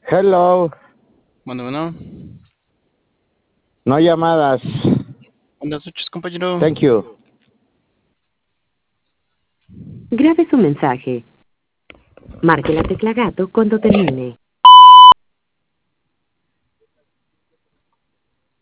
Hello, Bueno. no llamadas. Buenas noches, compañero. Thank you. Grabe su mensaje. Marque la tecla gato cuando termine.